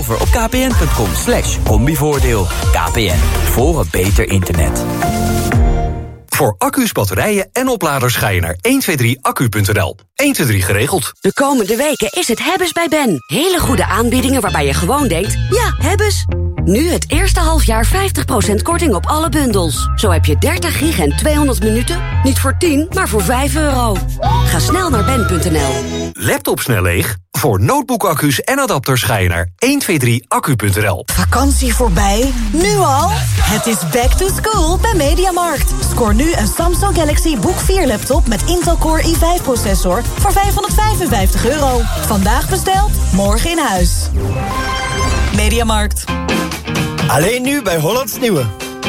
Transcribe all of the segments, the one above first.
over op kpn.com/combivoordeel. KPN, voor een beter internet. Voor accu's, batterijen en opladers ga je naar 123accu.nl. 123 geregeld. De komende weken is het Hebbes bij Ben. Hele goede aanbiedingen waarbij je gewoon denkt, ja, Hebbes. Nu het eerste halfjaar 50% korting op alle bundels. Zo heb je 30 gig en 200 minuten. Niet voor 10, maar voor €5. Ga snel naar ben.nl. Laptop snel leeg? Voor notebookaccu's en adapters ga je naar 123accu.nl. Vakantie voorbij? Nu al? Het is back to school bij Mediamarkt. Scoor nu een Samsung Galaxy Book 4 laptop met Intel Core i5-processor voor €555. Vandaag besteld, morgen in huis. Mediamarkt. Alleen nu bij Hollands Nieuwe.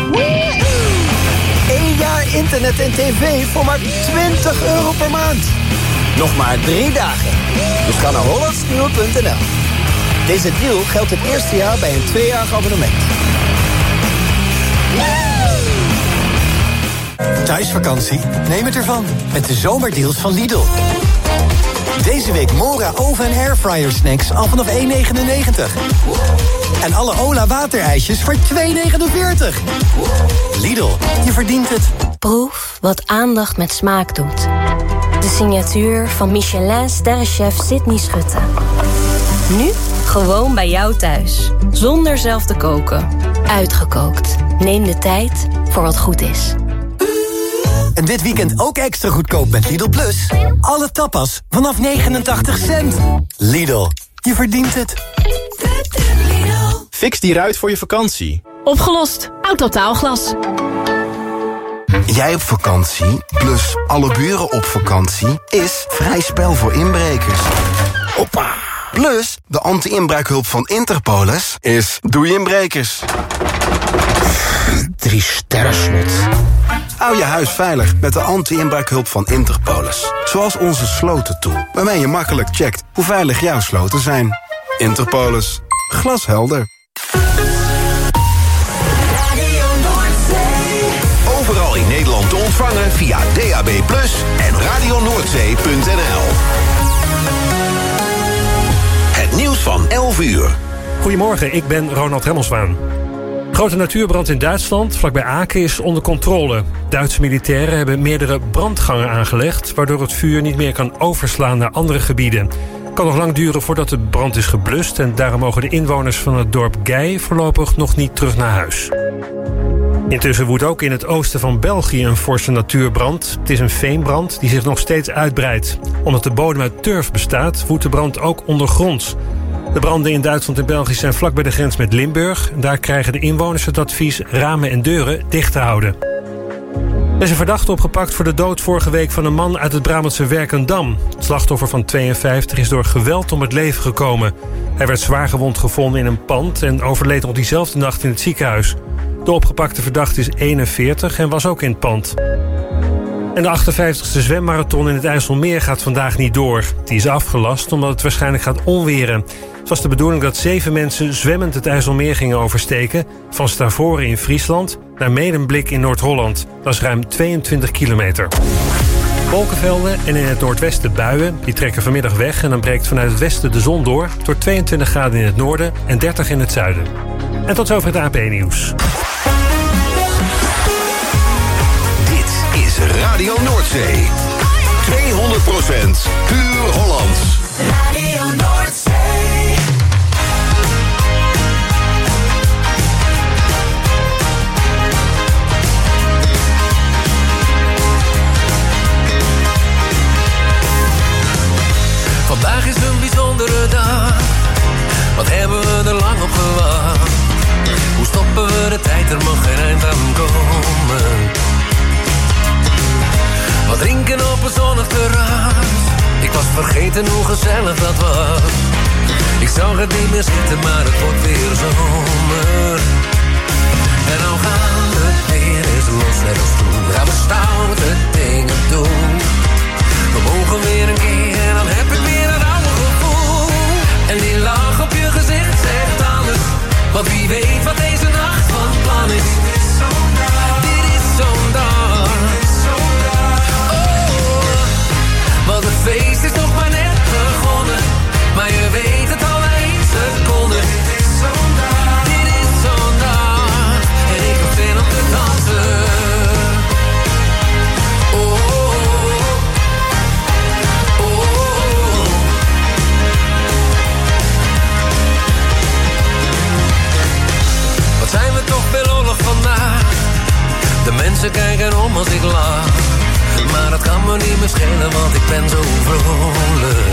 1 jaar internet en tv voor maar €20 per maand. Nog maar 3 dagen. Dus ga naar hollandsnieuwe.nl. Deze deal geldt het eerste jaar bij een 2-jarig abonnement. Thuisvakantie? Neem het ervan. Met de zomerdeals van Lidl. Deze week Mora oven- en airfryer snacks al vanaf €1,99. En alle Ola waterijsjes voor €2,49. Lidl, je verdient het. Proef wat aandacht met smaak doet. De signatuur van Michelin-sterrenchef Sydney Schutte. Nu gewoon bij jou thuis. Zonder zelf te koken. Uitgekookt. Neem de tijd voor wat goed is. En dit weekend ook extra goedkoop met Lidl Plus. Alle tapas vanaf 89 cent. Lidl, je verdient het. Fix die ruit voor je vakantie. Opgelost. Autotaalglas. Jij op vakantie, plus alle buren op vakantie, is vrij spel voor inbrekers. Hoppa! Plus, de anti-inbraakhulp van Interpolis is doei inbrekers. 3 sterren slot. Hou je huis veilig met de anti-inbraakhulp van Interpolis. Zoals onze slotentool, waarmee je makkelijk checkt hoe veilig jouw sloten zijn. Interpolis. Glashelder. Overal in Nederland te ontvangen via DAB+ en radionoordzee.nl. Het nieuws van 11 uur. Goedemorgen, ik ben Ronald Remmelswaan. Grote natuurbrand in Duitsland, vlakbij Aken, is onder controle. Duitse militairen hebben meerdere brandgangen aangelegd, waardoor het vuur niet meer kan overslaan naar andere gebieden. Het kan nog lang duren voordat de brand is geblust en daarom mogen de inwoners van het dorp Gei voorlopig nog niet terug naar huis. Intussen woedt ook in het oosten van België een forse natuurbrand. Het is een veenbrand die zich nog steeds uitbreidt. Omdat de bodem uit turf bestaat, woedt de brand ook ondergronds. De branden in Duitsland en België zijn vlak bij de grens met Limburg. Daar krijgen de inwoners het advies ramen en deuren dicht te houden. Er is een verdachte opgepakt voor de dood vorige week van een man uit het Brabantse Werkendam. Het slachtoffer van 52 is door geweld om het leven gekomen. Hij werd zwaar gewond gevonden in een pand en overleed nog diezelfde nacht in het ziekenhuis. De opgepakte verdachte is 41 en was ook in het pand. En de 58e zwemmarathon in het IJsselmeer gaat vandaag niet door. Die is afgelast omdat het waarschijnlijk gaat onweren. Het was de bedoeling dat 7 mensen zwemmend het IJsselmeer gingen oversteken, van Stavoren in Friesland naar Medemblik in Noord-Holland. Dat is ruim 22 kilometer. Wolkenvelden en in het noordwesten buien. Die trekken vanmiddag weg en dan breekt vanuit het westen de zon door. Tot 22 graden in het noorden en 30 in het zuiden. En tot zover het AP-nieuws. Dit is Radio Noordzee. 200% puur Hollands. Radio Noordzee. Vandaag is een bijzondere dag. Wat hebben we er lang op gewacht? Hoe stoppen we de tijd? Er mag geen eind aan komen. Wat drinken op een zonnig terras. Ik was vergeten hoe gezellig dat was. Ik zag het niet meer zitten, maar het wordt weer zomer. En nou gaan we weer eens los net als toen. Gaan we stoute dingen doen. We mogen weer een keer en dan heb ik weer een oude gevoel. En die lach op je gezicht zegt alles. Want wie weet wat deze nacht van plan is. Dit is zo'n dag. Dit is zo'n dag. Oh, want het feest is nog maar net begonnen. Maar je weet het al na 1 seconde. Dit is Mensen kijken om als ik lach. Maar dat kan me niet meer schelen, want ik ben zo vrolijk.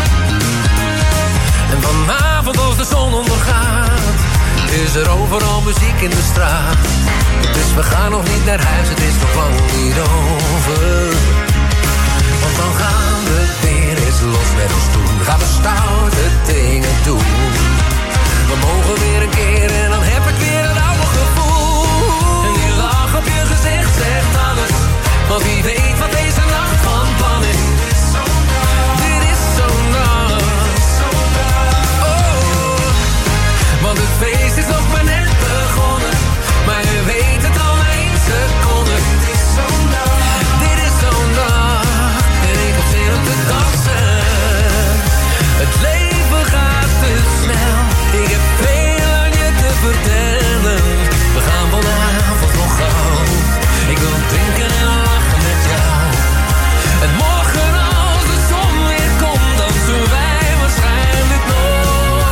En vanavond als de zon ondergaat, is er overal muziek in de straat. Dus we gaan nog niet naar huis, het is nog lang niet over. Want dan gaan we weer eens los met ons doen. Gaan we stoute dingen doen. We mogen weer een keer en dan heb ik weer een oude gevoel. En die lach op je gezicht zegt alles. Want wie weet wat deze nacht van plan is. Dit is zo'n nacht. Oh, want het feest is nog maar net begonnen. Maar je weet het al na 1 seconde. Dit is zo'n nacht. Dit is zo'n nacht. En ik heb zin om te dansen. Het leven gaat te snel. Ik heb veel aan je te vertellen. We gaan vanavond nog gauw. Ik wil drinken en lachen met jou. En morgen als de zon weer komt, dansen wij waarschijnlijk nog.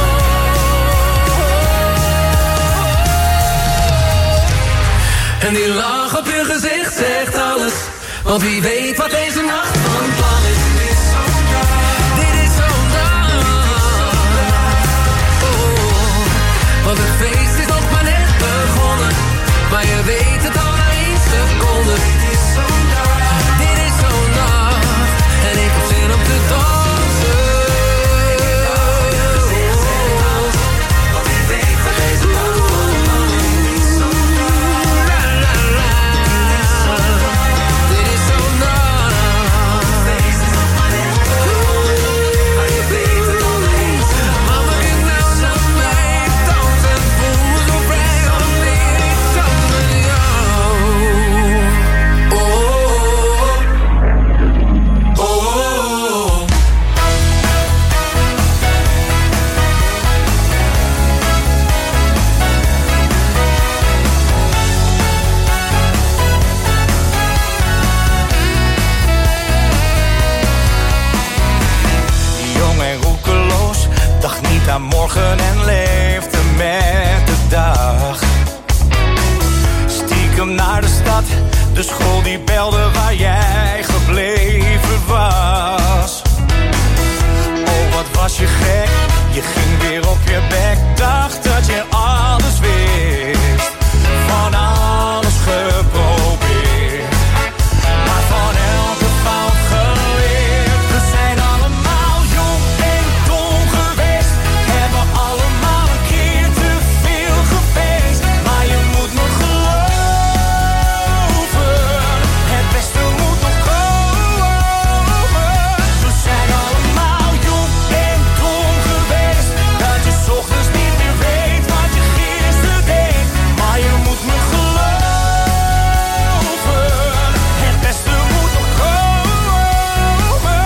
En die lach op je gezicht zegt alles. Want wie weet wat deze nacht van plan is. Dit is zo'n dag. Oh, want het feest is nog maar net begonnen. Maar je weet het al na 1 seconde. Dit is zo'n dag. Dit is zo'n dag. En ik heb zin om te dansen. Want wie weet wat deze nacht van plan is. La la la. Dit is zo'n dag. Het feest is nog maar net begonnen. Maar je weet het al na 1 seconde. Mama, kijk nou naar mij. Dans en voel zo vrij. Wanneer ik dans met jou. Oh, oh, oh, oh. Jong en roekeloos, dacht niet aan morgen en leefde met de dag. Stiekem naar de stad, de school die belde waar jij gebleven was. Oh, wat was je gek, je ging weer op je bek. Dacht dat je alles wist, van alles geprobeerd. Maar van elke fout geleerd. We zijn allemaal jong en dom geweest. Hebben allemaal een keer te veel gefeest. Maar je moet me geloven. Het beste moet nog komen. We zijn allemaal jong en dom geweest. Dat je 's ochtends niet meer weet wat je gisteren deed. Maar je moet me geloven. Het beste moet nog komen.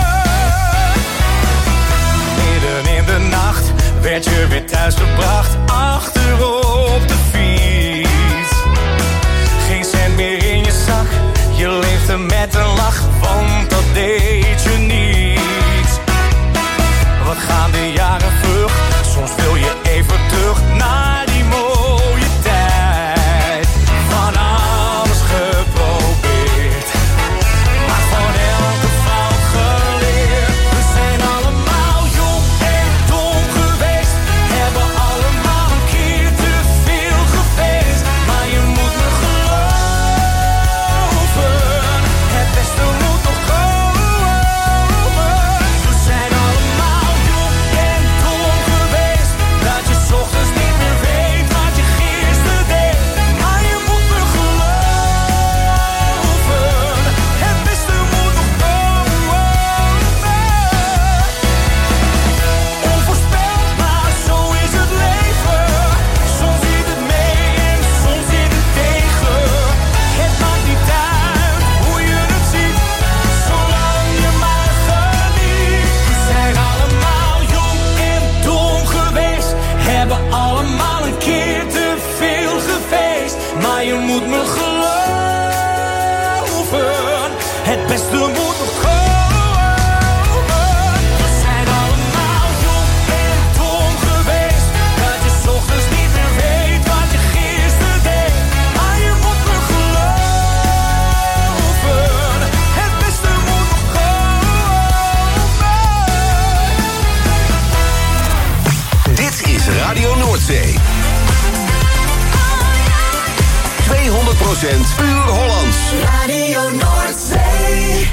Midden in de nacht werd je weer thuisgebracht. Achterop de fiets. Geen cent meer in je zak. Je leefde met een lach, want dat deed je niet. Wat gaan de jaren vlug? Soms wil je even terug naar die mooie tijd. Van alles geprobeerd, maar van elke fout geleerd. We zijn allemaal jong en dom geweest. Hebben allemaal een keer te veel gefeest. Maar je moet me geloven. Het beste moet nog komen. We zijn allemaal jong en dom geweest. Dat je 's ochtends niet meer weet wat je gisteren deed. Maar je moet me geloven. Het beste moet nog komen. Onvoorspelbaar, zo is het leven. Soms zit het mee en soms zit het tegen. Het maakt niet uit hoe je het ziet, zolang je maar geniet. We zijn allemaal jong en dom geweest. Hebben allemaal een keer te veel gefeest. Maar je moet me geloven. Het beste moet nog komen. We zijn allemaal jong en dom geweest. Dat je 's ochtends niet meer weet wat je gisteren deed. Maar je moet me geloven. Radio Noordzee. 200% puur Hollands. Radio Noordzee.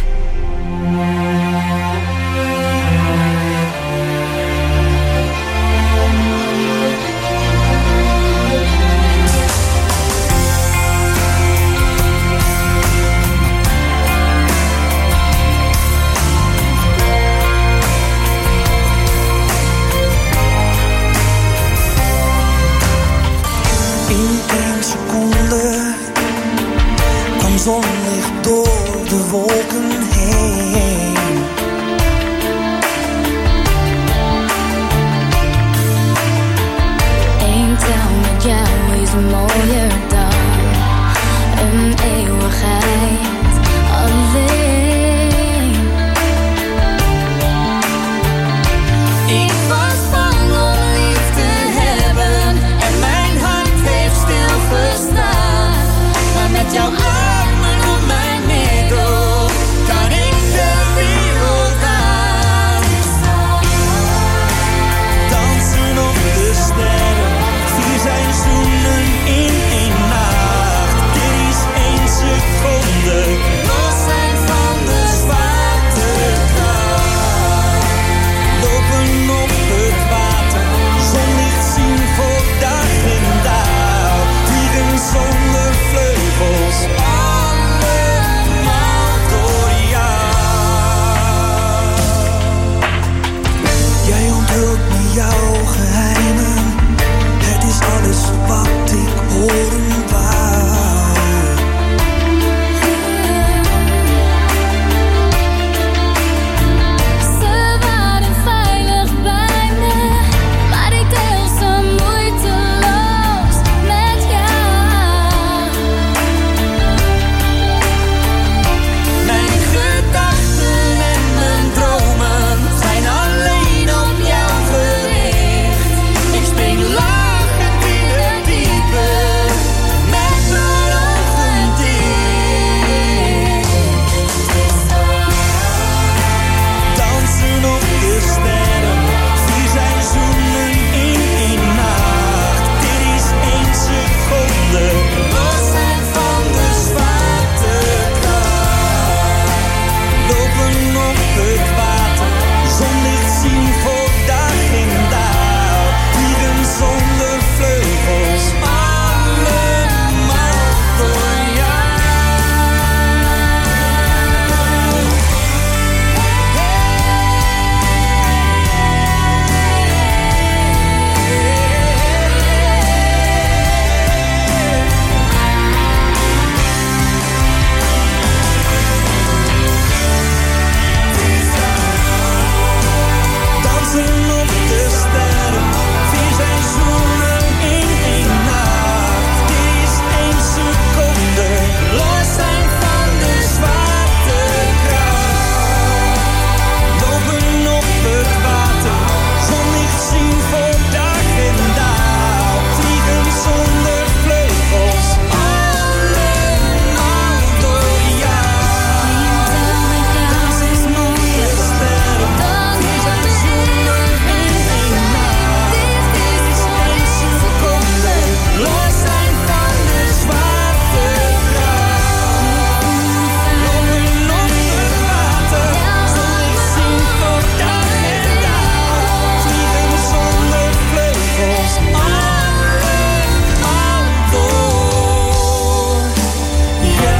In 1 seconde kwam zonlicht door de wolken heen. Eén tel met jou is mooier dan een eeuwigheid alleen. Ik was bang om lief te hebben en mijn hart heeft stilgestaan. Maar met jouw armen om mijn middel kan ik de wereld aan. Dansen op de sterren, 4 seizoenen in 1 nacht. Dit is 1 seconde, los zijn van de zwaartekracht. lopen op het water, zonlicht zien voor dag en dauw. Vliegen zonder vleugels, allemaal door jou. Jij onthult me jouw geheimen, het is alles wat ik horen wou. Ze waren veilig bij me, maar ik deel ze moeiteloos met jou. Mijn gedachten en mijn dromen zijn alleen op jou gericht. Ik spring lachend in het diepe, met mijn ogen dicht. Dansen op de sterren, 4 seizoenen in 1 nacht. Dit is 1 seconde, los zijn van de zwaartekracht. Lopen op het water, zonlicht zien voor dag en dauw. Vliegen zonder vleugels, allemaal door jou. Dansen op de sterren, 4 seizoenen in 1 nacht. Dit is 1 seconde, los zijn van de zwaartekracht. Lopen op het water, zonlicht zien voor dag en dauw. Vliegen zonder vleugels, allemaal door jou. Dansen op de sterren, 4 seizoenen in 1 nacht. Dit is 1 seconde, los zijn van de zwaartekracht. Lopen op het water, zonlicht zien voor dag en dauw. Vliegen zonder vleugels, allemaal door jou.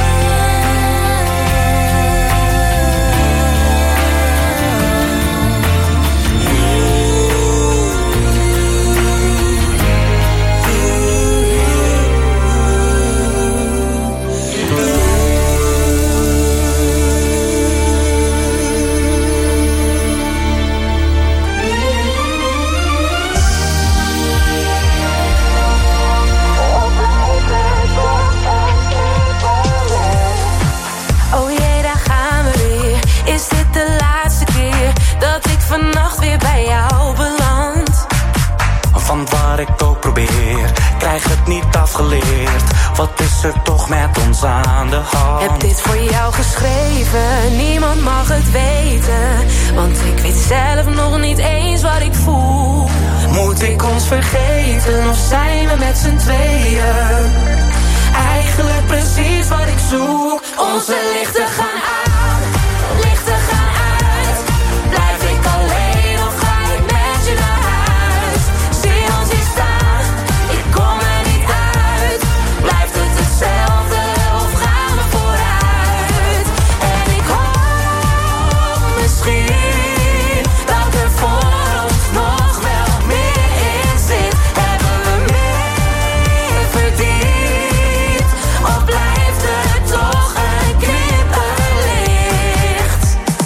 Oh jee, daar gaan we weer. Is dit de laatste keer dat ik vannacht weer bij jou beland? Want waar ik ook probeer, krijg het niet afgeleerd. Wat is er toch met ons aan de hand? Heb dit voor jou geschreven, niemand mag het weten. Want ik weet zelf nog niet eens wat ik voel. Moet ik ons vergeten of zijn we met z'n tweeën? Eigenlijk precies wat ik zoek. Onze lichten gaan aan, lichten gaan uit. Blijf ik alleen of ga ik met je naar huis? Zie ons hier staan, ik kom er niet uit. Blijft het hetzelfde of gaan we vooruit? En ik hoop misschien dat er voor ons nog wel meer in zit. Hebben we meer verdiend? Of blijft het toch een knipperlicht?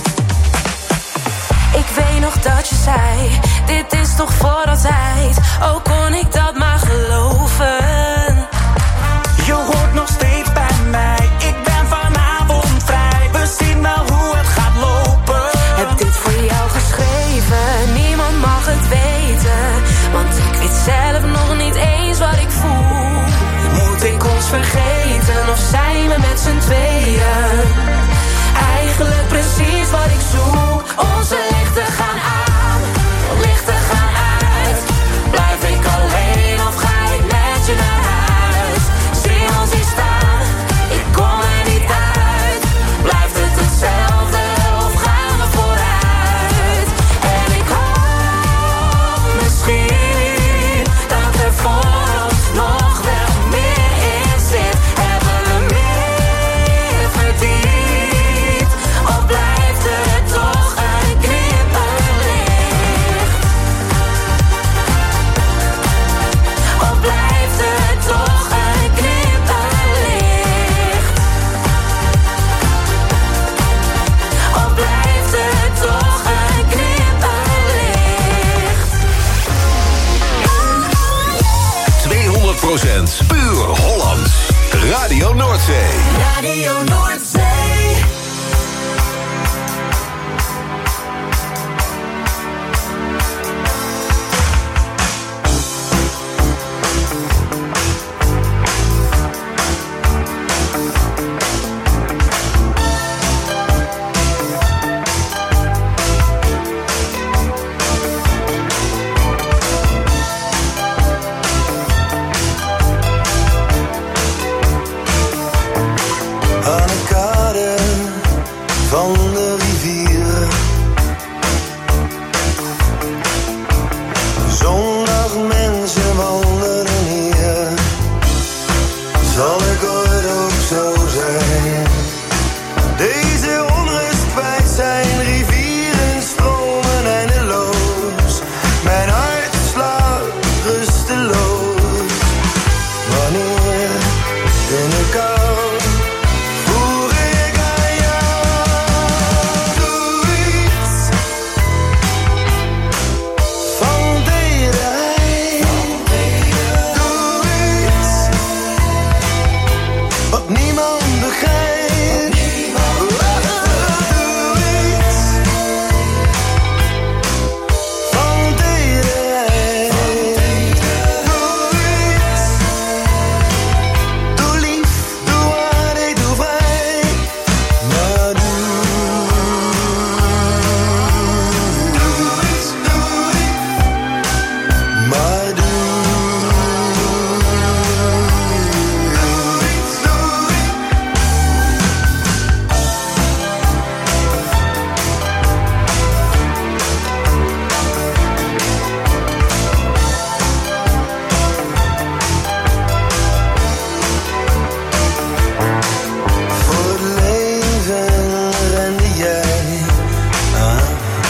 Ik weet nog dat je zei, dit is toch voor altijd. Ook kon ik dat maar geloven. Je hoort nog steeds bij mij, ik ben vanavond vrij. We zien wel hoe het gaat lopen. Heb dit voor jou geschreven, niemand mag het weten. Want ik weet zelf nog niet eens wat ik voel. Moet ik ons vergeten of zijn we met z'n tweeën? Eigenlijk precies wat ik zoek. Onze lichten gaan aan, lichten gaan uit. Blijf ik alleen of ga ik met je naar huis? Zie ons hier staan, ik kom er niet uit. Blijft het hetzelfde of gaan we vooruit? En ik hoop misschien dat er voor ons nog wel meer in zit. Hebben we meer verdiend? Of blijft het toch een knipperlicht? Of blijft het toch een knipperlicht? Of blijft het toch een knipperlicht? 200% puur Hollands. Radio Noordzee. Radio Noordzee. Aan de kade van de rivier. Zondag mensen wandelen hier. Zal ik ooit ook zo zijn? Deze onrust kwijt zijn, rivieren stromen eindeloos. Mijn hart slaat rusteloos. Wanneer in de kou voer ik aan jou. Doe iets van tederheid. Doe iets wat niemand begrijpt. Doe iets van tederheid. Doe iets. Doe lief, doe waardig, doe vrij. Maar doe iets, maar doe voor het leven rende jij aan.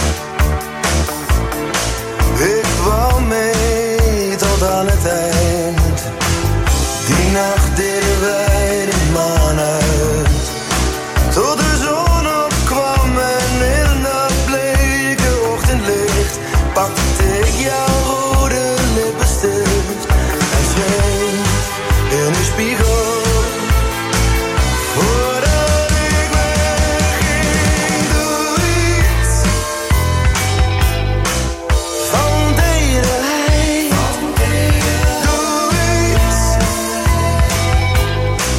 Ik wou mee tot aan het eind. Die nacht deden wij de maan uit. Tot de zon opkwam en in dat bleke ochtendlicht pakte ik jouw rode lippenstift en schreef in de spiegel. Voordat ik wegging, doe iets van tederheid. Doe iets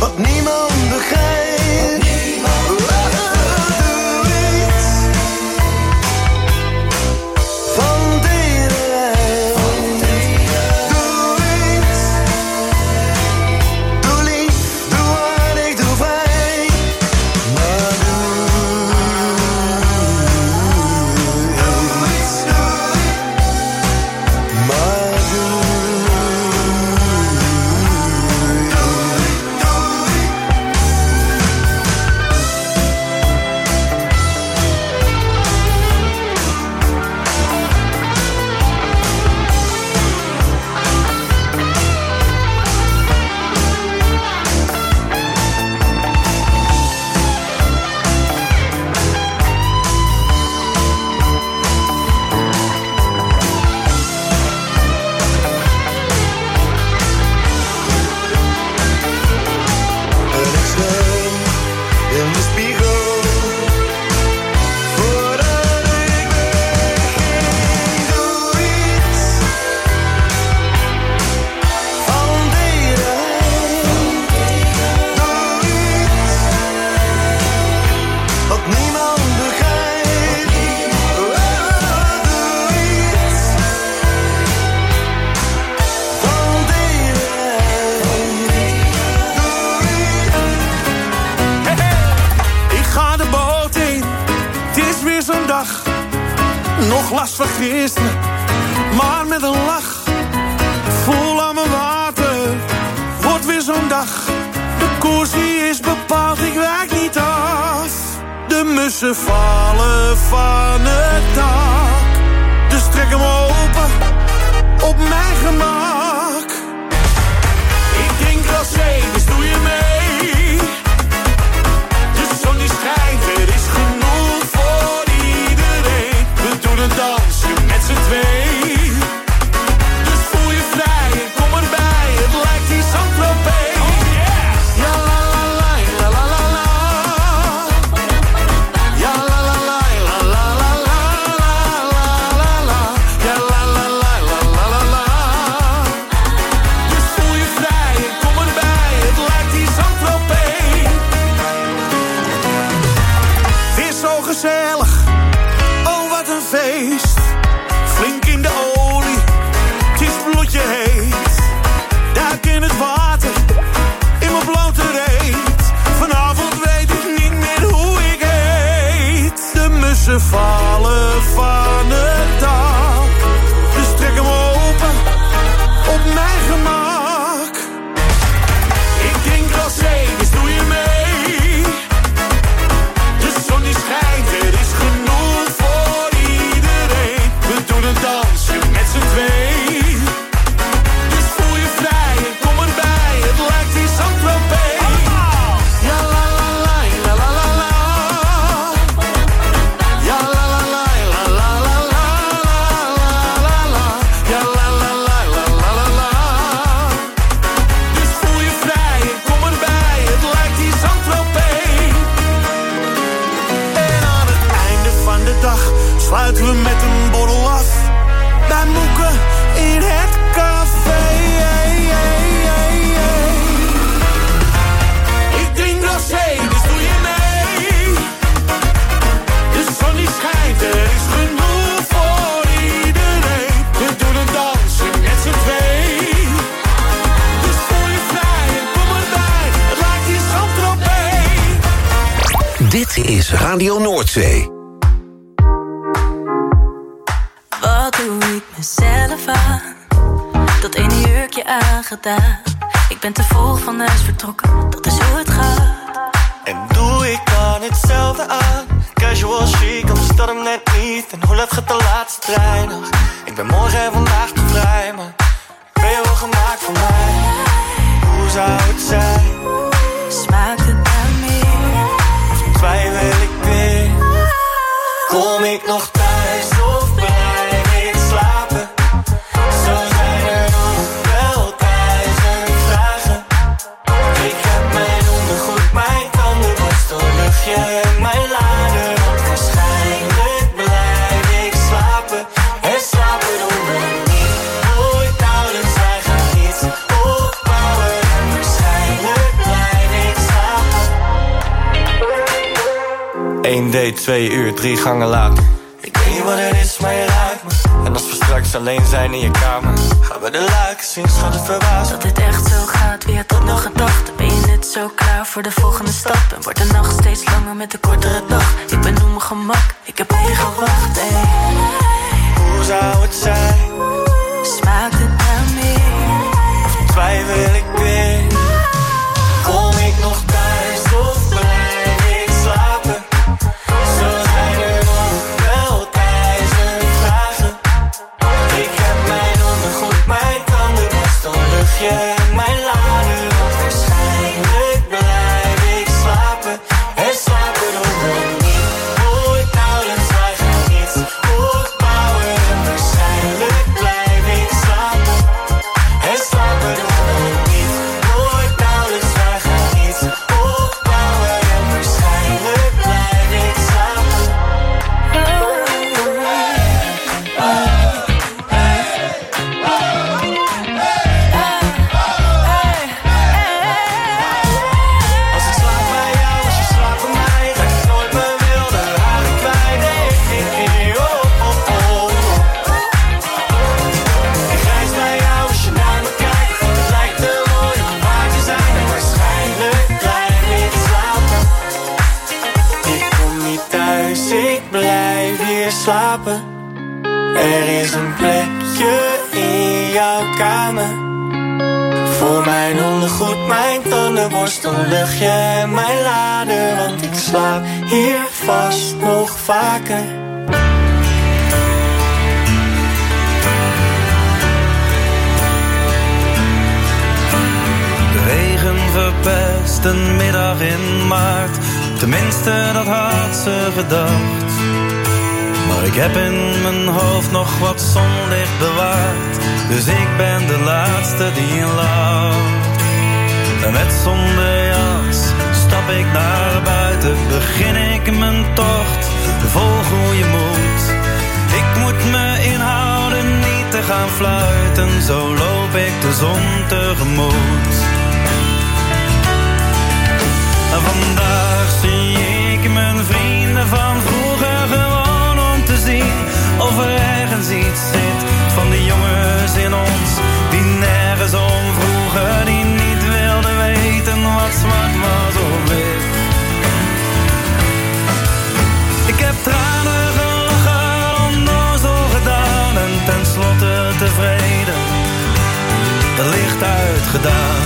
was van gisteren, maar met een lach. Vol aan mijn water, wordt weer zo'n dag. De koers die is bepaald, ik wijk niet af. De mussen vallen van het dak. Dus trek hem open, op mijn gemak. Ik drink rosé, dus doe je mee. De zon die schijnt, er is genoeg voor iedereen. We doen een dansje met z'n twee. Dus voel je vrij en kom erbij, het lijkt die Saint-Tropez. Oh yeah! Ja la la la, la la la la. Ja la la la, la la la la, la la la. Ja la la la, la la la la. Dus voel je vrij en kom erbij, het lijkt die Saint-Tropez. Weer zo gezellig, oh wat een feest. Flink in de olie, het is bloedje heet. Duik in het water, in mijn blote reet. Vanavond weet ik niet meer hoe ik heet. De mussen vallen van het dak. Dus trek hem open, op mijn gemak. Ik drink rosé, dus doe je mee. De zon die schijnt, er is genoeg voor iedereen. We doen een dansje met z'n twee. Dus voel je vrij en kom erbij, het lijkt die Saint-Tropez. Ja la la la, la la la la. Ja la la la, la la la la, la la la. Ja la la la, la la la la. Dus voel je vrij en kom erbij, het lijkt die Saint-Tropez. En aan het einde van de dag sluiten we met een borrel af. Bij Moeke in het café. Ik drink rosé, dus doe je mee. De zon die schijnt, er is genoeg voor iedereen. We doen een dansje met z'n twee. Dus voel je vrij en kom erbij, het lijkt die Saint-Tropez. Dit is Radio Noordzee. Wat doe ik mezelf aan? Dat ene jurkje aangedaan. Ik ben te vroeg van huis vertrokken, dat is hoe het gaat. En doe ik dan hetzelfde aan? Casual chic, of is dat hem net niet? En hoe laat gaat de laatste trein nog? Ik ben morgen en vandaag te vrij, maar ben je wel gemaakt voor mij? Hoe zou het zijn? Smaakt het naar meer? Of twijfel ik weer? Kom ik nog thuis of blijf ik slapen? Zo zijn er nog wel 1000 vragen. Ik heb mijn ondergoed, mijn tandenborstel, luchtje en mijn lader. Want waarschijnlijk blijf ik slapen. En slapen doen we niet. Nooit nauwelijks, wij gaan iets opbouwen. En waarschijnlijk blijf ik slapen. 1 date, 2 uur, 3 gangen later. Ik weet niet wat het is, maar je ruikt me. En als we straks alleen zijn in je kamer, gaan we de luiken zien, schat het verbaasd. Dat dit echt zo gaat, wie had dat nog gedacht? Ben je net zo klaar voor de volgende stap? En wordt de nacht steeds langer met de kortere dag? Ik ben op mijn gemak, ik heb op je gewacht, ey. Hoe zou het zijn? Smaakt het naar meer? Of twijfel ik weer? Kom ik nog thuis of blijf ik slapen? Zo zijn er nog wel 1000 vragen. Ik heb mijn ondergoed, mijn tandenborstel, luchtje en mijn lader. Want waarschijnlijk blijf ik slapen. En slapen doen we niet. Nooit nauwelijks, wij gaan iets opbouwen. En waarschijnlijk blijf ik slapen. is een plekje in jouw kamer. Voor mijn ondergoed, mijn tandenborstel, luchtje en mijn lader. Want ik slaap hier vast nog vaker. De regen verpest een middag in maart. Tenminste, dat had ze gedacht. Maar ik heb in mijn hoofd nog wat zonlicht bewaard. Dus ik ben de laatste die lacht. En met zonder jas stap ik naar buiten. Begin ik mijn tocht, vol goede moed. Ik moet me inhouden niet te gaan fluiten. Zo loop ik de zon tegemoet. En vandaag zie ik mijn vrienden van vroeger gewoon om te zien of er ergens iets zit van die jongens in ons die nergens om vroegen, die niet wilden weten wat zwart was of wit. Ik heb tranen gelachen, onnozel gedaan en tenslotte tevreden, het licht uitgedaan.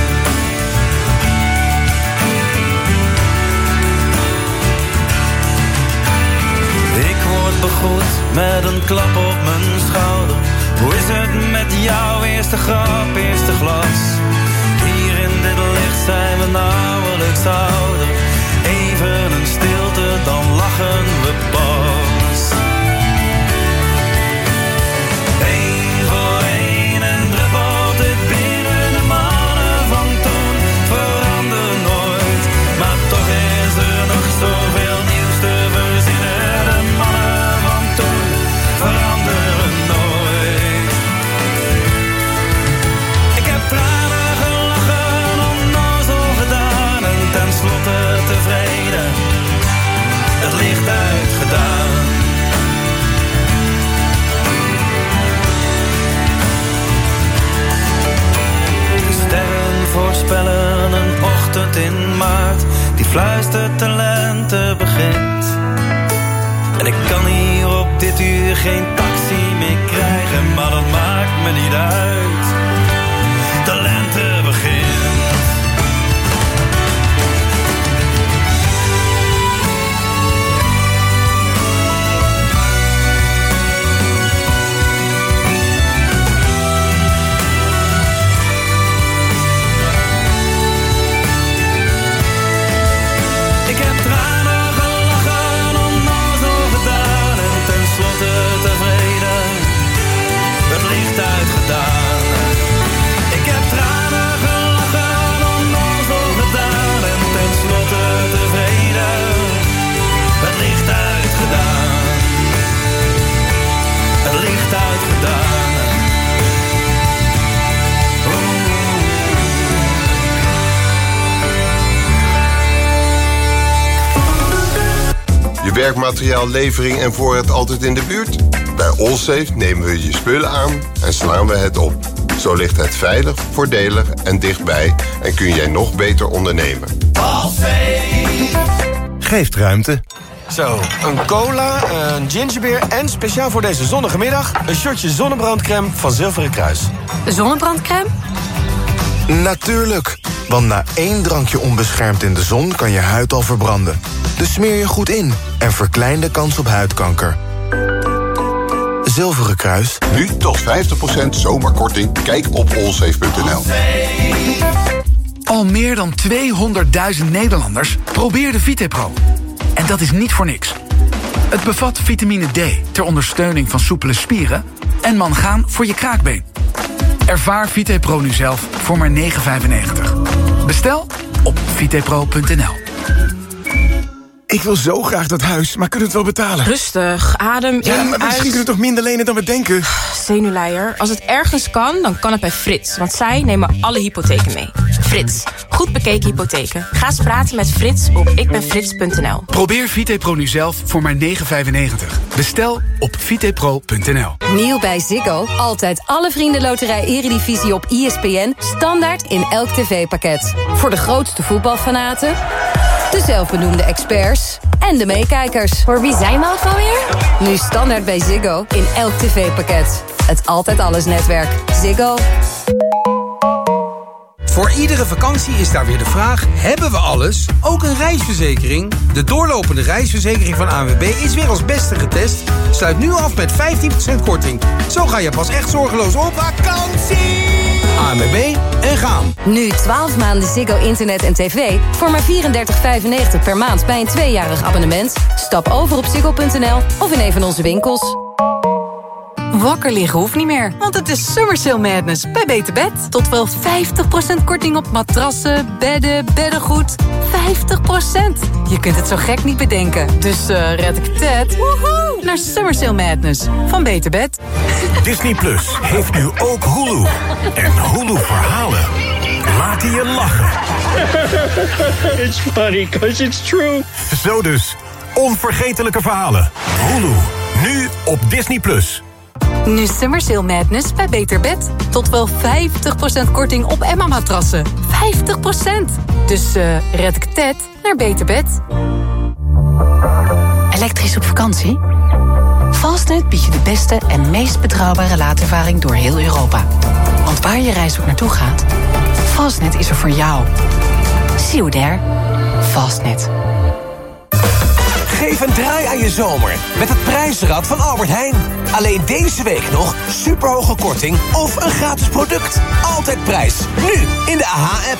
Ik word begroet met een klap op mijn schouder. Hoe is het met jouw eerste grap, eerste glas? Hier in dit licht zijn we nauwelijks ouder. Even een stilte, dan lachen we pas. Eén voor één en druppelt het binnen. De mannen van toen veranderen nooit. Maar toch is er nog zoveel nieuws te verzinnen. De mannen van toen veranderen nooit. Ik heb tranen gelachen, onnozel gedaan en tenslotte tevreden, het licht uitgedaan. De sterren voorspellen een ochtend in maart die fluistert de lente begint. En ik kan hier op dit uur geen taxi meer krijgen, maar dat maakt me niet uit. De lente begint. Ik heb tranen gelachen, onnozel gedaan en tenslotte tevreden, het licht uitgedaan. Ik heb tranen gelachen, onnozel gedaan en tenslotte tevreden, het licht uitgedaan. Het licht uitgedaan. Je werkmateriaallevering en voorraad altijd in de buurt? Bij Allsafe nemen we je spullen aan en slaan we het op. Zo ligt het veilig, voordelig en dichtbij en kun jij nog beter ondernemen. Allsafe geeft ruimte. Zo, een cola, een gingerbeer en speciaal voor deze zonnige middag een shotje zonnebrandcrème van Zilveren Kruis. Zonnebrandcrème? Natuurlijk, want na 1 drankje onbeschermd in de zon kan je huid al verbranden. Dus smeer je goed in en verklein de kans op huidkanker. Zilveren Kruis. Nu tot 50% zomerkorting. Kijk op allsafe.nl. Al meer dan 200.000 Nederlanders probeerden VitePro. En dat is niet voor niks. Het bevat vitamine D ter ondersteuning van soepele spieren en mangaan voor je kraakbeen. Ervaar VitePro nu zelf voor maar €9,95. Bestel op vitepro.nl. Ik wil zo graag dat huis, maar kunnen we het wel betalen? Rustig, adem in, Ja, maar misschien kunnen we toch minder lenen dan we denken? Zenuwleier. Als het ergens kan, dan kan het bij Frits. Want zij nemen alle hypotheken mee. Frits, goed bekeken hypotheken. Ga eens praten met Frits op ikbenfrits.nl. Probeer VitePro nu zelf voor maar €9,95. Bestel op vitepro.nl. Nieuw bij Ziggo. Altijd alle vriendenloterij Eredivisie op ESPN. Standaard in elk tv-pakket. Voor de grootste voetbalfanaten, de zelfbenoemde experts en de meekijkers. Voor wie zijn we ook alweer? Nu standaard bij Ziggo in elk tv-pakket. Het Altijd Alles netwerk. Ziggo. Voor iedere vakantie is daar weer de vraag, hebben we alles? Ook een reisverzekering? De doorlopende reisverzekering van ANWB is weer als beste getest. Sluit nu af met 15% korting. Zo ga je pas echt zorgeloos op vakantie! ANWB en gaan. Nu 12 maanden Ziggo internet en tv voor maar $34,95 per maand bij een 2-jarig abonnement. Stap over op ziggo.nl of in een van onze winkels. Wakker liggen hoeft niet meer, want het is Summer Sale Madness bij Beter Bed. Tot wel 50% korting op matrassen, bedden, beddengoed. 50%! Je kunt het zo gek niet bedenken. Dus red ik het woehoe, naar Summer Sale Madness van Beter Bed. Disney Plus heeft nu ook Hulu. En Hulu verhalen laten je lachen. It's funny, 'cause it's true. Zo dus, onvergetelijke verhalen. Hulu, nu op Disney Plus. Nu Summer Sale Madness bij Beter Bed. Tot wel 50% korting op Emma-matrassen. 50%! Dus red ik het naar Beter Bed. Elektrisch op vakantie? Fastnet biedt je de beste en meest betrouwbare laadervaring door heel Europa. Want waar je reis ook naartoe gaat, Fastnet is er voor jou. See you there. Fastnet. Geef een draai aan je zomer met het prijzenrad van Albert Heijn. Alleen deze week nog superhoge korting of een gratis product. Altijd prijs. Nu in de AH-app.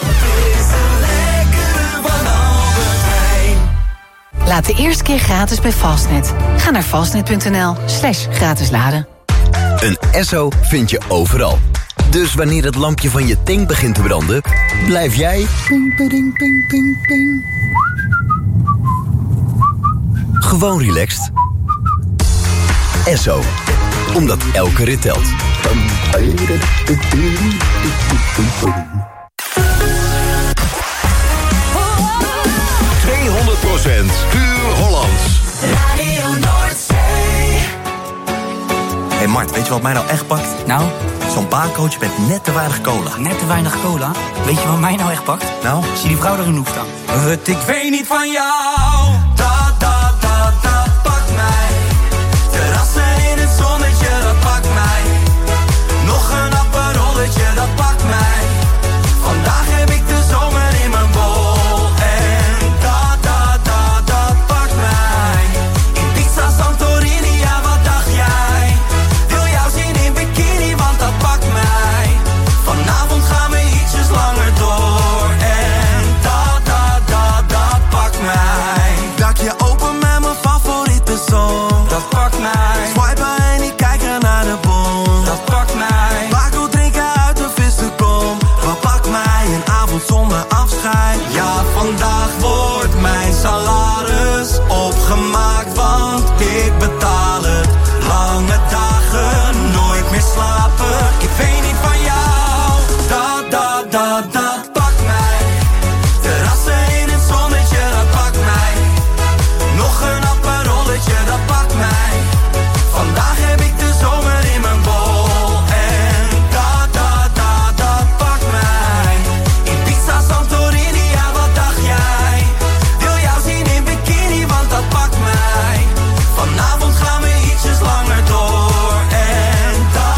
Laat de eerste keer gratis bij Fastnet. Ga naar fastnet.nl/gratis laden. Een Esso vind je overal. Dus wanneer het lampje van je tank begint te branden, blijf jij ping, ping, ping, ping, ping. Gewoon relaxed. Esso. Omdat elke rit telt. 200% puur Hollands. Radio Noordzee. Hé Mart, weet je wat mij nou echt pakt? Nou? Zo'n baarcoach met net te weinig cola. Net te weinig cola? Weet je wat mij nou echt pakt? Nou? Zie die vrouw er genoeg staan. Ik weet niet van jou. Dat pakt mij. Terrassen in het zonnetje, dat pakt mij. Nog een apparolletje, dat pakt mij. Vandaag heb ik de zomer in mijn bol. En dat pakt mij. In Pizza Santorini, ja wat dacht jij? Wil jou zien in bikini, want dat pakt mij. Vanavond gaan we ietsjes langer door. En dat pakt mij. Dakje open met mijn favoriete song. Dat pakt mij. Swipen en niet kijken naar de bon. Dat pakt mij. Baco drinken uit een vissenkom. Wat pakt mij een avond zonder afscheid? Ja, vandaag wordt mijn salaris opgemaakt, want ik betaal het. Lange dagen, nooit meer slapen. Ik weet niet van jou. Dat pakt mij. Terrassen in het zonnetje, dat pakt mij. Nog een apparolletje, dat pakt mij. Vandaag heb ik de zomer in mijn bol. En dat pakt mij. In Pizza Santorini, ja wat dacht jij? Wil jou zien in bikini, want dat pakt mij. Vanavond gaan we ietsjes langer door. En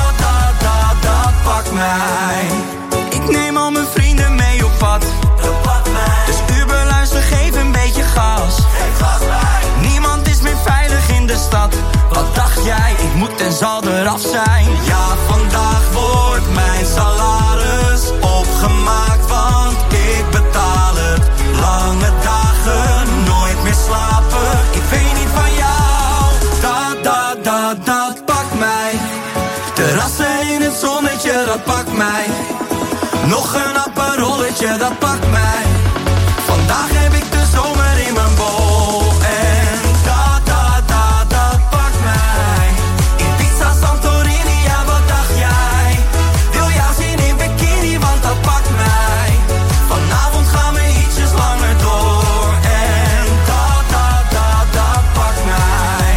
dat pakt mij. Ik neem al mijn vrienden mee op pad. Dat pakt mij. Dus Uber, luister, geef een beetje gas. Geef gas bij. Niemand is meer veilig in de stad. Wat dacht jij? Ik moet en zal eraf zijn. Ja, vandaag wordt mijn salaris opgemaakt, want ik betaal het. Lange dagen, nooit meer slapen. Ik weet niet van jou. Dat pakt mij. Terrassen in het zonnetje, dat pakt mij. Nog een apparolletje, dat pakt mij. Vandaag heb ik de zomer in mijn bol. En dat pakt mij. In Pizza Santorini, ja wat dacht jij? Wil jou zien in bikini, want dat pakt mij. Vanavond gaan we ietsjes langer door. En dat pakt mij.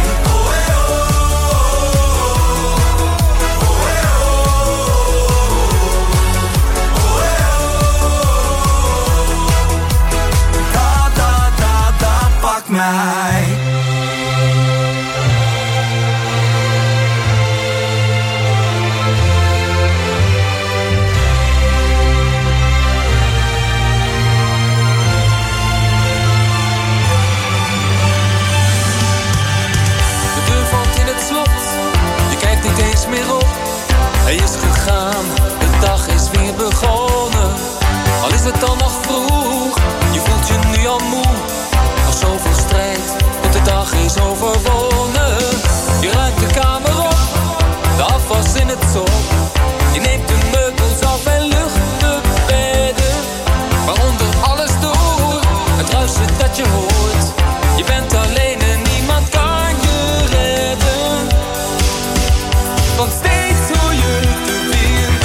Dat pakt mij. het dan nog vroeg? Je voelt je nu al moe, nog zoveel strijd, want de dag is overwonnen. Je ruimt de kamer op, de afwas in het zon. Je neemt de meubels af en lucht de bedden. Maar onder alles door, het ruisen dat je hoort. Je bent alleen en niemand kan je redden. Want steeds hoor je de wind.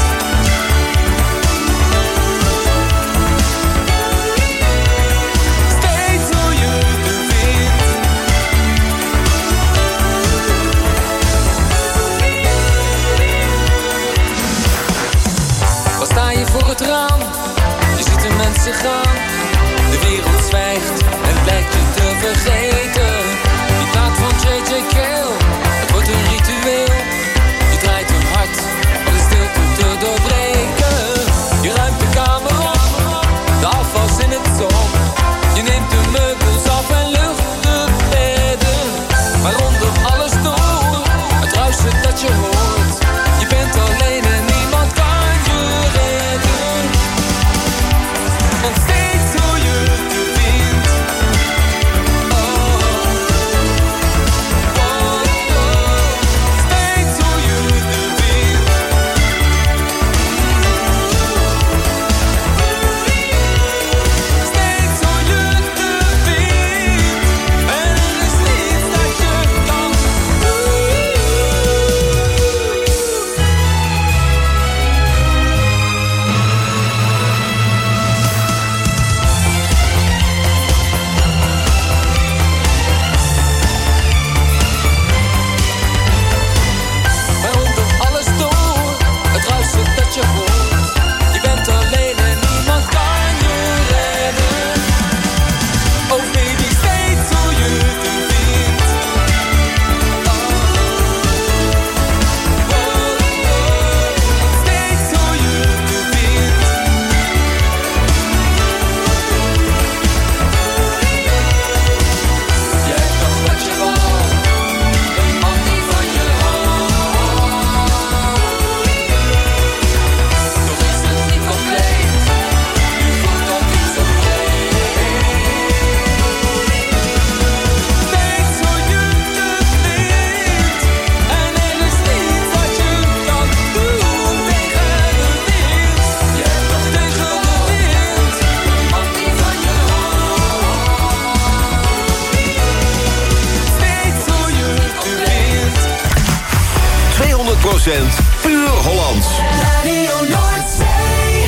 Steeds hoor je de wind. Wat sta je voor het raam? Je ziet de mensen gaan. De wereld zwijgt en lijkt je te vergeten. Die plaat van J.J. Cale, het wordt een ritueel. Je draait hem hard om de stilte te doorbreken. Je ruimt de kamer op, de afwas in het zon. Je neemt de meubels af en lucht de bedden. Maar onder alles door, het ruisen dat je hoort. Je bent alleen en niemand kan je redden. Want steeds hoor je de wind. Steeds hoor je de wind. Steeds hoor je de wind. En er is niets dat je kan doen. 'Maar onder alles door, het ruisen dat je hoort. Je bent alleen en niemand kan je redden. Oh baby, steeds hoor je de wind. Steeds hoor je de wind. Je hebt nog wat je wou, een man die van je houdt. Nog is het niet compleet, je voelt nog iets oké. Steeds hoor je de wind, en er is niets wat je kan doen tegen de wind. Je hebt nog tegen de wind, een man die van je houdt. Steeds hoor je de wind. 200% puur Hollands. Radio Noordzee.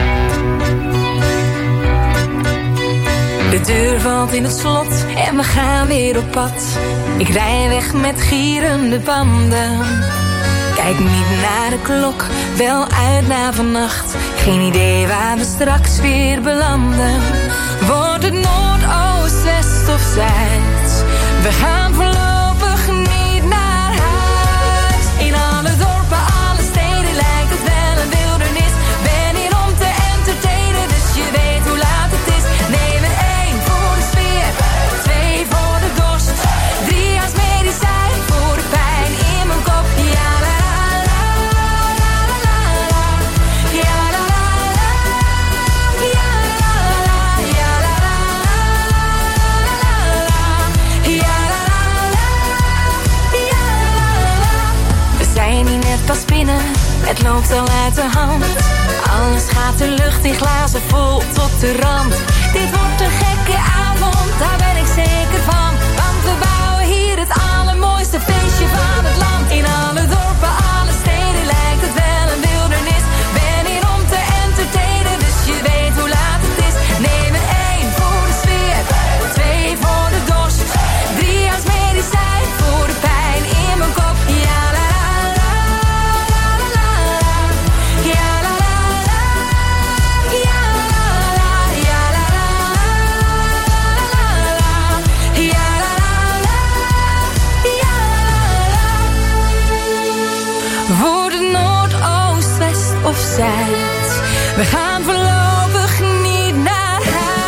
De deur valt in het slot en we gaan weer op pad. Ik rij weg met gierende banden. Kijk niet naar de klok, wel uit naar vannacht. Geen idee waar we straks weer belanden. Wordt het noord, oost, west of zuid? We gaan voorlopig niet naar huis. In alle dorpen, alle steden lijkt het wel een wildernis. Ben hier om te entertainen, dus je weet hoe laat het is. Neem er 1 voor de sfeer, 2 voor de dorst, 3 als medicijn voor de pijn in mijn kop. Ja la la la la la la, ja la la la, ja la la, ja la la la, ja la la la, ja la la. We zijn hier net pas binnen, het loopt al uit de hand. Alles gaat de lucht in glazen vol tot de rand. Dit wordt een gekke avond, daar ben ik zeker van. Want we bouwen hier het allermooiste feestje van het land. In alle dorpen, alle steden lijkt het wel een wildernis. Ben hier om te entertainen, dus je weet hoe laat het is. Neem er 1 voor de sfeer, 2 voor de dorst, 3 als medicijn voor de pijn in mijn kop. Ja la la la la la, ja la la la, ja la la, ja la la la, ja la la, ja la la. Wordt het noord, oost, west of zuid? We gaan voorlopig niet naar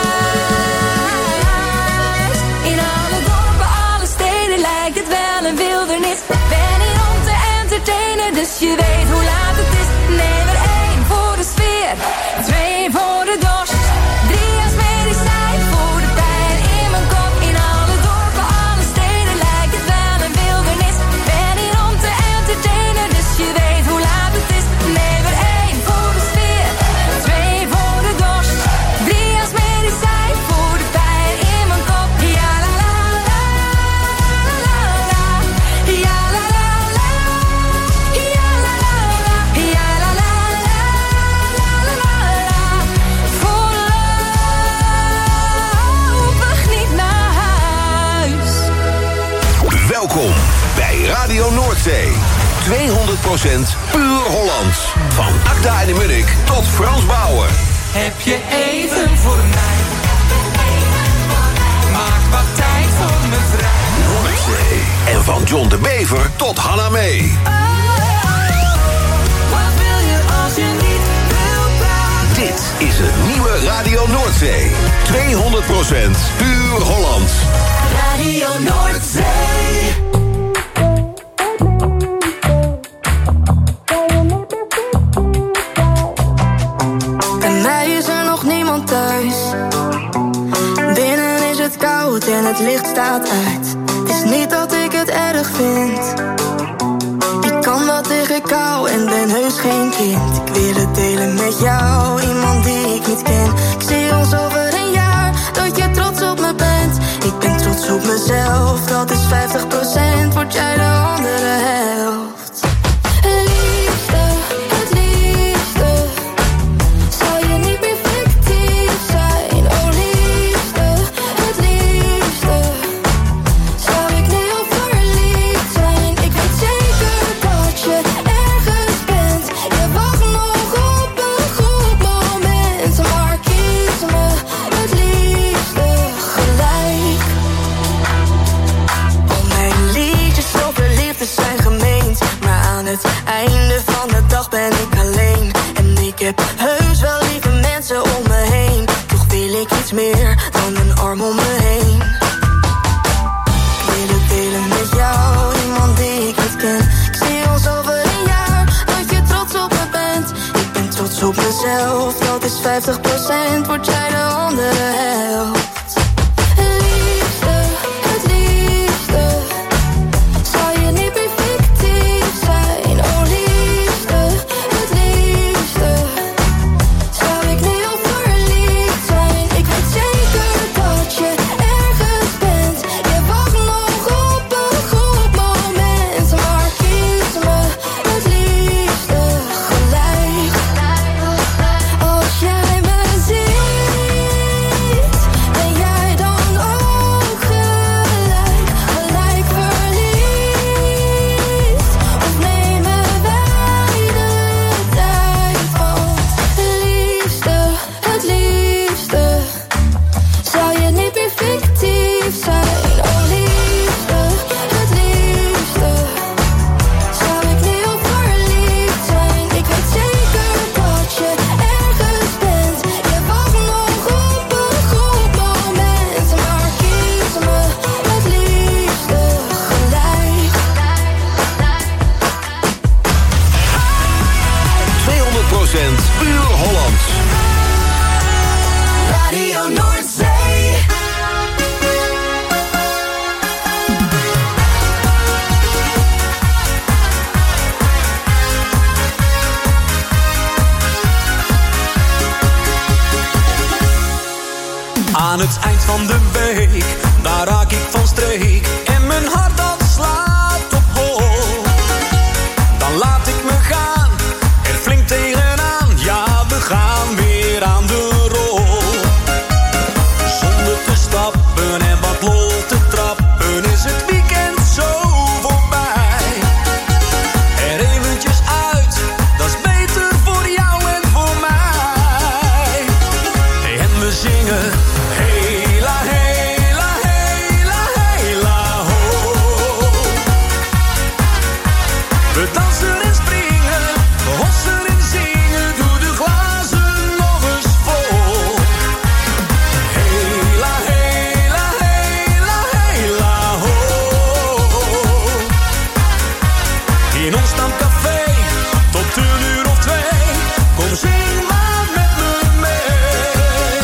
huis. In alle dorpen, alle steden lijkt het wel een wildernis. Ben hier om te entertainen, dus je weet hoe laat het is. Neem er 1 voor de sfeer, 2 voor de dorst, Noordzee. 200% puur Hollands. Van Akda en de Munnik tot Frans Bauer. Heb je even voor mij? Maak wat tijd voor me vrij. Noordzee. En van John de Bever tot Hanna Mee. Wat wil je als je niet wil praten? Dit is het nieuwe Radio Noordzee. 200% puur Hollands. Radio Noordzee. Bij mij is er nog niemand thuis. Binnen is het koud en het licht staat uit. Het is niet dat ik het erg vind. Ik kan wel tegen kou en ben heus geen kind. Ik wil het delen met jou, iemand die ik niet ken. Ik zie ons over een jaar, dat je trots op me bent. Ik ben trots op mezelf, dat is 50%. Word jij de andere helft. Liefde, het liefste. Zou je niet meer fictief zijn? Oh liefde, het liefste. Zou ik nu al verliefd zijn? Ik weet zeker dat je ergens bent. Je wacht nog op een goed moment. Maar kies me het liefste gelijk. Al mijn liedjes over liefde zijn gemeend. Maar aan het einde van de dag ben ik alleen. En ik heb heus wel lieve mensen om me heen. Toch wil ik iets meer dan een arm om me heen. Ik wil het delen met jou, iemand die ik niet ken. Ik zie ons over een jaar, dat je trots op me bent. Ik ben trots op mezelf, dat is 50%. Word jij de andere helft. Liefde, het liefste. Zou je niet meer fictief zijn? Oh liefde, het liefste. Zou ik nu al verliefd zijn? Ik weet zeker dat je ergens bent. Je wacht nog op een goed moment. Maar kies me het liefste gelijk. Als jij me ziet, ben jij dan ook gelijk? Gelijk verliefd? Of nemen wij de tijd? Want liefste, het liefste. Zou je niet meer fictief zijn? Oh liefde, het liefste. Zou ik nu al verliefd zijn? Ik weet zeker dat je ergens bent. Je wacht nog op een goed moment. Maar kies me het liefste gelijk. 200% puur Hollands. Radio Noordzee. Aan het eind van de week, daar raak ik van streek. En mijn hart dat slaat op hol. Dan laat ik me gaan, er flink tegenaan. Ja, we gaan weer aan de rol. Zonder te stappen en wat lol te trappen, is het weekend zo voorbij. Er eventjes uit, dat is beter voor jou en voor mij. En we zingen hela, hela, hela, hela, ho. We dansen en springen, hossen en zingen, doe de glazen nog eens vol. Hela, hela, hela, hela, ho. In ons stamcafé, tot 1:02, kom zing maar met me mee.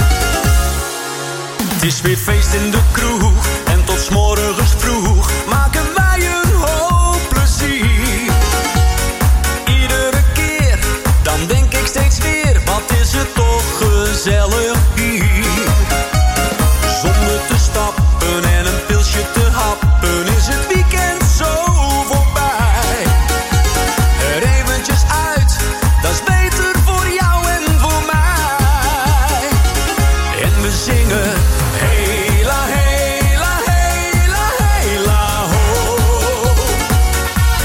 Het is weer feest in de kroeg, en tot 's morgens vroeg maken wij een hoop plezier. Iedere keer, dan denk ik steeds weer, wat is het toch gezellig hier. Zonder te stappen en een pilsje te happen, is het weekend zo voorbij. Er eventjes uit, dat is beter voor jou en voor mij. En we zingen hela, hela, hela, hela, ho.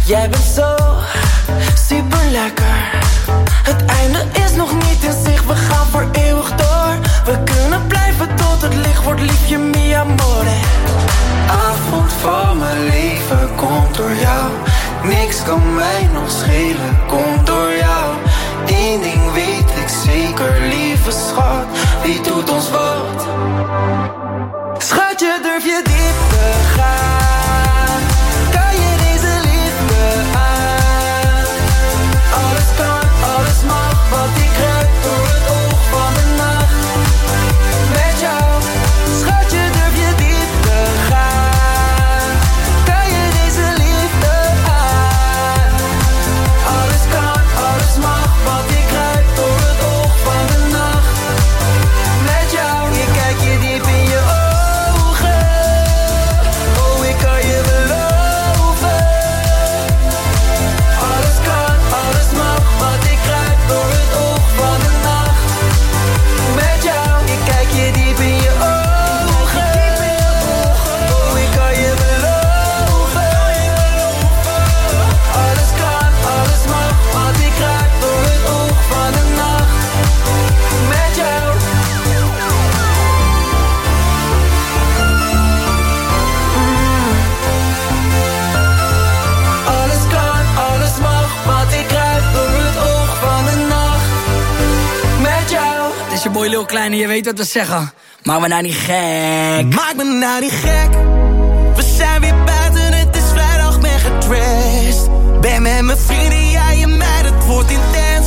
Jij bent zo super lekker. Het einde is nog niet in zicht, we gaan voor eeuwig door. We kunnen blijven tot het licht wordt, liefje, mi amore. Avond van mijn leven komt door jou. Niks kan mij nog schelen, komt door jou. Eén ding weet ik zeker, lieve schat, wie doet ons wat? Schatje, durf je diep te gaan? Kan je deze liefde aan? Alles kan, alles mag, wat ik ruik door het oog van de nacht. Met jou, schatje, durf je diep te gaan? Kan je deze liefde aan? Alles kan, alles mag, wat ik ruik door het oog van de nacht. Met jou, ik kijk je diep in je ogen. Oh, ik kan je beloven. Alles kan, alles mag, wat ik ruik door het oog van de nacht. Met jou, ik kijk je diep in je ogen. Oh, ik kan je beloven. Alles kan, alles mag, wat ik ruik door het oog van de nacht. Met jou. Alles kan, alles mag, wat ik ruik door het oog van de nacht. Met jou. Het is je boy Lil Klein en je weet wat we zeggen. Maak me nou niet gek. Maak me nou niet gek. We zijn weer buiten, het is vrijdag, ben getrashed. Ben met mijn vrienden, jij en mij, dat wordt intens.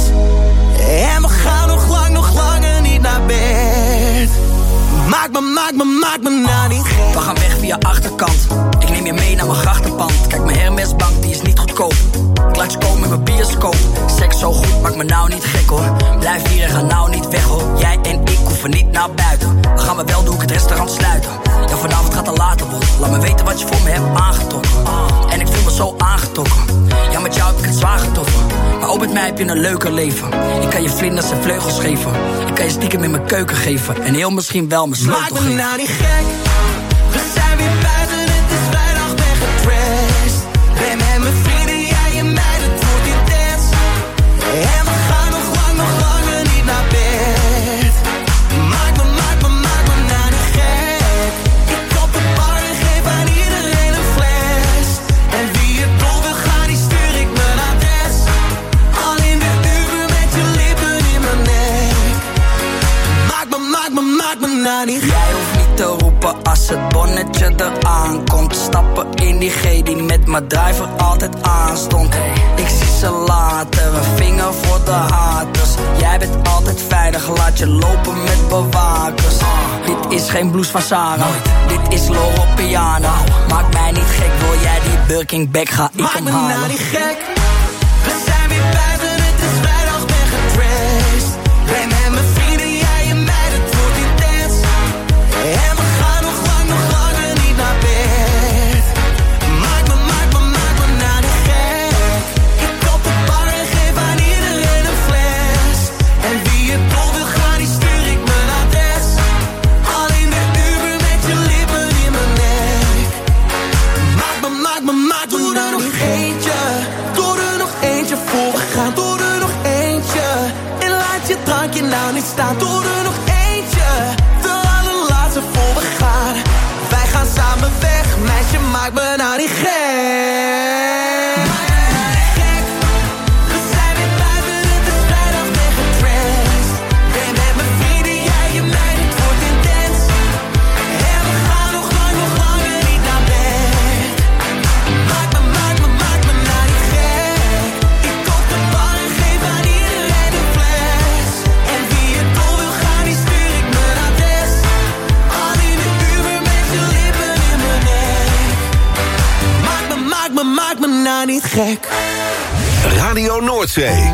En we gaan nog langer niet naar bed. Maak me nou niet gek. We gaan weg via achterkant. Ik neem je mee naar mijn grachtenpand. Kijk, mijn Hermesbank, die is niet goedkoop. Ik laat je komen met mijn bioscoop. Seks zo goed, maak me nou niet gek hoor. Blijf hier en ga nou niet weg hoor. Jij en ik hoeven niet naar buiten. Dan gaan we wel, doe ik het restaurant sluiten. Ja, vanavond gaat het later worden. Laat me weten wat je voor me hebt aangetrokken. En ik voel me zo aangetrokken. Ja, met jou heb ik het zwaar getroffen. Maar ook met mij heb je een leuker leven. Ik kan je vlinders en vleugels geven. Ik kan je stiekem in mijn keuken geven. En heel misschien wel mijn sleutel geven. Maak me nou niet gek. We zijn weer buiten, het is vrijdag, ben getrashed. Ben met mijn vrienden, jij en mij, dat wordt intens. En we gaan nog langer niet naar bed. Maak me nou niet gek. Ik kop een bar en geef aan iedereen een fles. En wie het dol wil gaan, die stuur ik mijn adres. Al in de Uber met je lippen in mijn nek. Maak me nou niet gek. Jij hoeft niet te roepen als het bonnetje eraan komt. Stappen in die G die met mijn driver altijd aanstond. Ik zie ze later, een vinger voor de haters. Jij bent altijd veilig, laat je lopen met bewakers. Dit is geen blues van Sarah, dit is Loro Piana. Maak mij niet gek, wil jij die Birkin bag, ga ik hem halen. Maak me nou niet gek. We zijn weer buiten, het is vrijdag, ben getrashed. Ben met mijn vrienden, jij en mij, dat wordt intens. En we gaan nog langer niet naar bed. Maak me nou niet gek. Ik kop de bar en geef aan iedereen een fles. En wie het dol wil gaan, die stuur ik mijn adres. Al in de Uber met je lippen in mijn nek. Maak me doe er nog eentje. Doe er nog eentje voor we gaan. Doe er nog eentje. En laat je drankje nou niet staan. Doe er nog eentje. De allerlaatste voor we gaan. Wij gaan samen weg. Meisje, maak me nou niet gek. Maak me nou niet gek. We zijn weer buiten, het is vrijdag, ben getrashed. Ben met mijn vrienden, jij en mij, dit wordt intens. En we gaan nog langer niet naar bed. Maak me nou niet gek. Ik koop de bar en geef aan iedereen een fles. En wie het dol wil gaan, die stuur ik mijn adres. Al in de Uber met je lippen in mijn nek. Maak me nou niet gek. Radio Noordzee.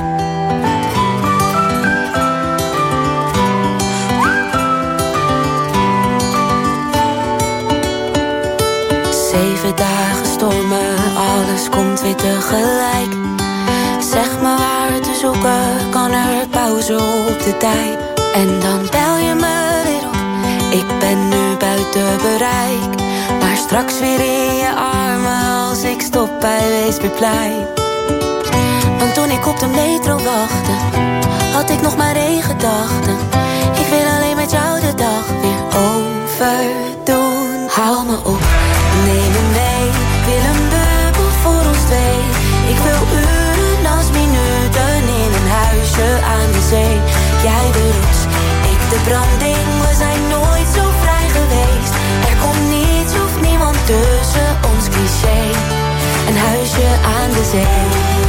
Zeven dagen stormen, alles komt weer tegelijk. Zeg me waar te zoeken, kan er pauze op de tijd. En dan bel je me weer op, Ik ben nu buiten bereik, maar straks weer in je armen als ik stop bij Weesperplein. Want toen ik op de metro wachtte, had ik nog maar één gedachte. Ik wil alleen met jou de dag weer overdoen. Hou me op, neem me mee, ik wil een bubbel voor ons twee. Ik wil uren als minuten in een huisje aan de zee. Jij de rots, ik de branding, we zijn nooit zo vrij geweest. Er komt niets of niemand tussen ons cliché. Een huisje aan de zee.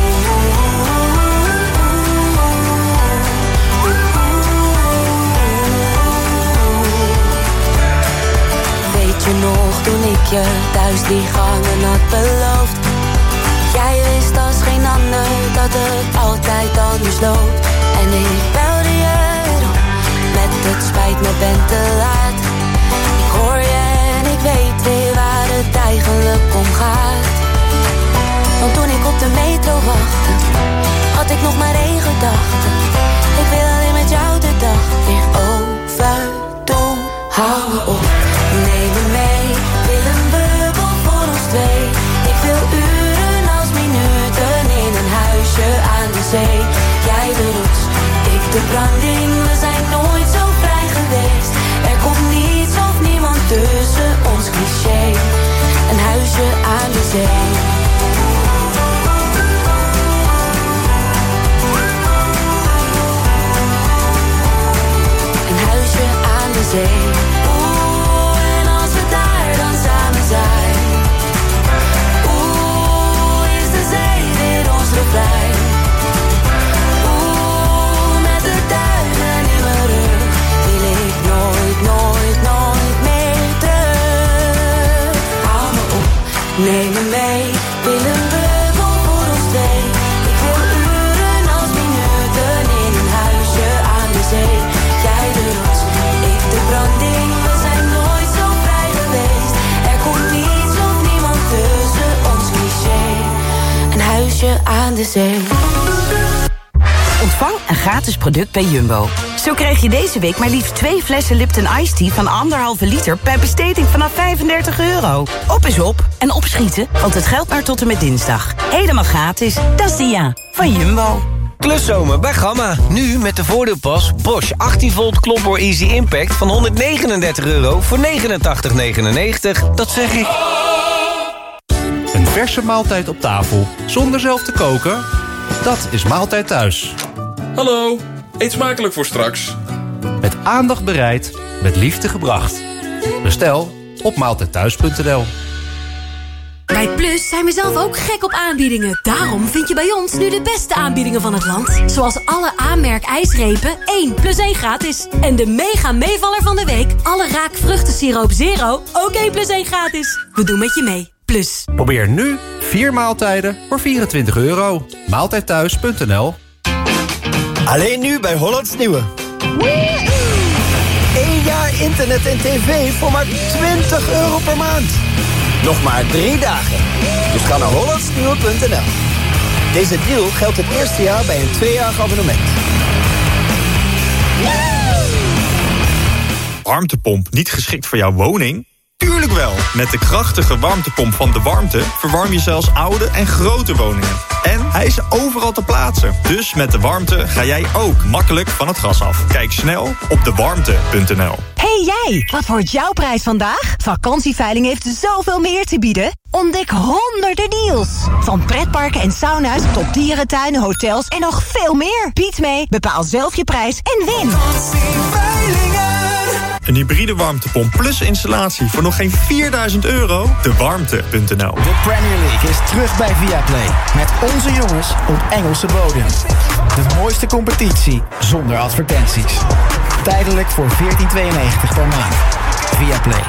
Weet je nog toen ik je thuis die gangen had beloofd? Jij wist als geen ander dat het altijd anders loopt. En ik belde je erop met het spijt me, ben te laat. Ik hoor je en ik weet weer waar het eigenlijk om gaat. Want toen ik op de metro wachtte, had ik nog maar één gedachte. Ik wil alleen met jou de dag weer overdoen. Hou me op, neem me mee, wil een bubbel voor ons twee. Ik wil uren als minuten in een huisje aan de zee. Jij de rots, ik de branding, we zijn nooit zo vrij geweest. Er komt niets of niemand tussen ons cliché. Een huisje aan de zee. Een huisje aan de zee. Oeh, en als we daar dan samen zijn. Oeh, is de zee weer ons refrein. Oeh, met de duinen in mijn rug wil ik nooit, nooit, nooit meer terug. Hou me op, neem me mee, wil een bubbel voor ons twee. Ik wil uren als minuten in een huisje aan de zee. Jij de rots, ik de branding, we zijn nooit zo vrij geweest. Er komt niets of niemand tussen ons cliché. Een huisje aan de zee. Ontvang een gratis product bij Jumbo. Zo krijg je deze week maar liefst 2 flessen Lipton Iced Tea van 1,5 liter... bij besteding vanaf €35. Op is op en opschieten, want het geldt maar tot en met dinsdag. Helemaal gratis, dat is Dia van Jumbo. Kluszomer bij Gamma. Nu met de voordeelpas Bosch 18 volt klopboor Easy Impact van €139 voor €89,99. Dat zeg ik. Een verse maaltijd op tafel, zonder zelf te koken? Dat is Maaltijd Thuis. Hallo, eet smakelijk voor straks. Met aandacht bereid, met liefde gebracht. Bestel op maaltijdthuis.nl. Bij Plus zijn we zelf ook gek op aanbiedingen. Daarom vind je bij ons nu de beste aanbiedingen van het land. Zoals alle A-merk ijsrepen 1 + 1 gratis. En de mega meevaller van de week. Alle Raak vruchtensiroop Zero ook 1 + 1 gratis. We doen met je mee. Plus. Probeer nu 4 maaltijden voor €24. Maaltijdthuis.nl. Alleen nu bij Hollands Nieuwe. 1 jaar internet en tv voor maar €20 per maand. Nog maar 3 dagen. Dus ga naar hollandsnieuwe.nl. Deze deal geldt het eerste jaar bij een 2-jarig abonnement. Warmtepomp niet geschikt voor jouw woning? Tuurlijk wel! Met de krachtige warmtepomp van De Warmte verwarm je zelfs oude en grote woningen. En hij is overal te plaatsen. Dus met De Warmte ga jij ook makkelijk van het gas af. Kijk snel op dewarmte.nl. Hey jij, wat wordt jouw prijs vandaag? Vakantieveiling heeft zoveel meer te bieden. Ontdek honderden deals. Van pretparken en sauna's tot dierentuinen, hotels en nog veel meer. Bied mee, bepaal zelf je prijs en win. Een hybride warmtepomp plus installatie voor nog geen €4.000? Dewarmte.nl. De Premier League is terug bij Viaplay. Met onze jongens op Engelse bodem. De mooiste competitie zonder advertenties. Tijdelijk voor €14,92 per maand. Viaplay.